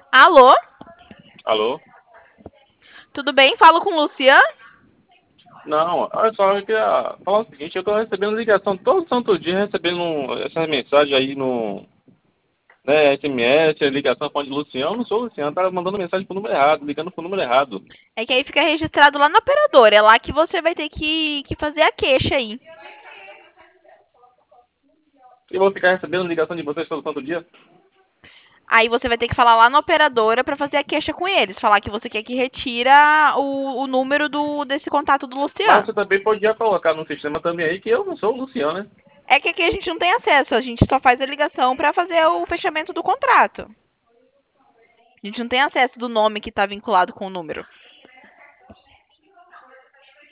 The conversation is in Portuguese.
Alô? Alô? Tudo bem? Falo com o Lucian? Não, olha só, eu queria falar o seguinte, eu tô recebendo ligação todo santo dia, recebendo essas mensagens aí no, né, SMS, ligação falando de Luciano, eu não sou o Luciano, tá mandando mensagem pro número errado, ligando pro número errado. É que aí fica registrado lá na operadora. É lá que você vai ter que fazer a queixa aí. E vou ficar recebendo ligação de vocês todo santo dia? Aí você vai ter que falar lá na operadora pra fazer a queixa com eles. Falar que você quer que retira o número desse contato do Mas Luciano. você também podia colocar no sistema também aí que eu não sou o Luciano, né? É que aqui a gente não tem acesso. A gente só faz a ligação pra fazer o fechamento do contrato. A gente não tem acesso do nome que tá vinculado com o número.